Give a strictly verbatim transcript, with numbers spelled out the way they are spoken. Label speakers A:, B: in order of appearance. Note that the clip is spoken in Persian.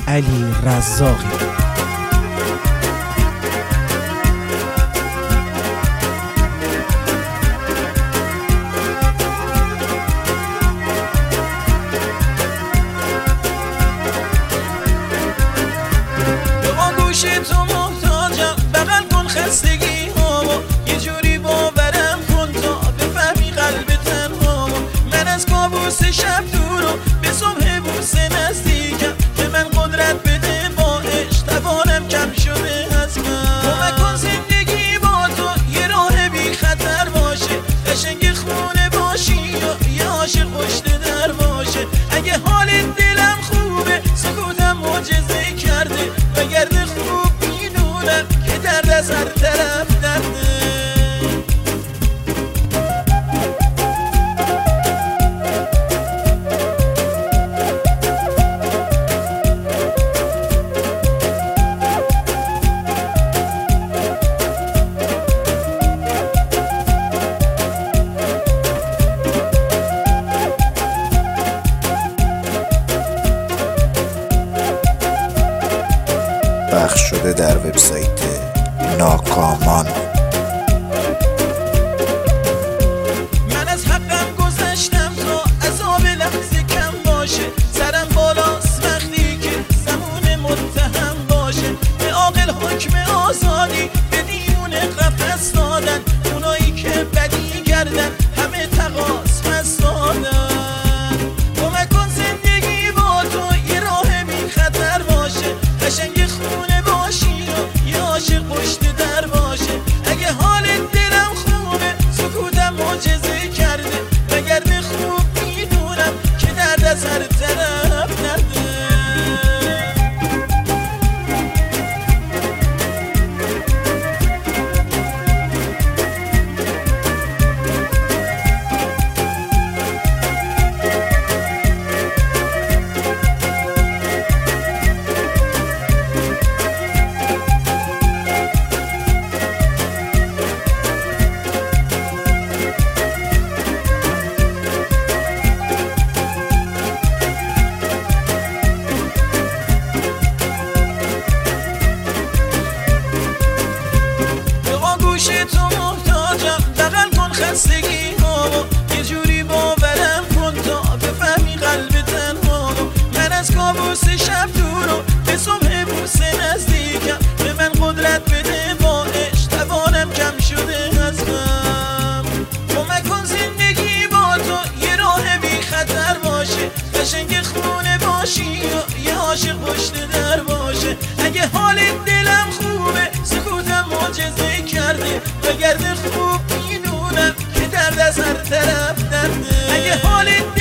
A: علی رزاقی.
B: تو محتاجم بغل کن خستگی هامو، یه جوری باورم کن تا بفهمی قلب تنهامو. من از کابوس شب دورم به صبح بوسه نزدیکم، به من قدرت بده با عشق توانم کم شده از من. کمک کن زندگی با تو یه راه بی خطر باشه، قشنگ خونه باشی یا یه عاشق پشت در باشه. اگه حال دلم خوبه سکوتم معجزه کرده، بگرده خوب میدونم که درد از هر طرف درده.
C: پخش شده در وبسایت ناکامان.
B: من از حقم گذشتم تا عذاب لحظه کم باشه، سرم بالاست وقتی که زمان متهم باشه. به عاقل حکم آزادی به دیوونه قفس دادن، اونایی که بدی کردن همه تقاص پس دادن. کمک کن زندگی با تو یه راه بی خطر باشه، قشنگ خونه باشی و یه عاشق پشت در باشه. اگه حال دلم خوبه سکوتم معجزه کرده، بگرده خوب میدونم که درد از هر طرف درده. تو محتاجم بغل کن خستگی هامو، یه جوری باورم کن تا بفهمی قلب تنهامو. من از کابوس شب دورم به صبح بوسه نزدیکم، به من قدرت بده با عشق توانم کم شده از غم. کمک کن زندگی با تو یه راه بی خطر باشه، قشنگ خونه باشی یا یه عاشق پشت در باشه. اگه حال دلم خوبه سکوتم معجزه کرده، بگرده خوب میدونم که درد از هر طرف درده. اگه حال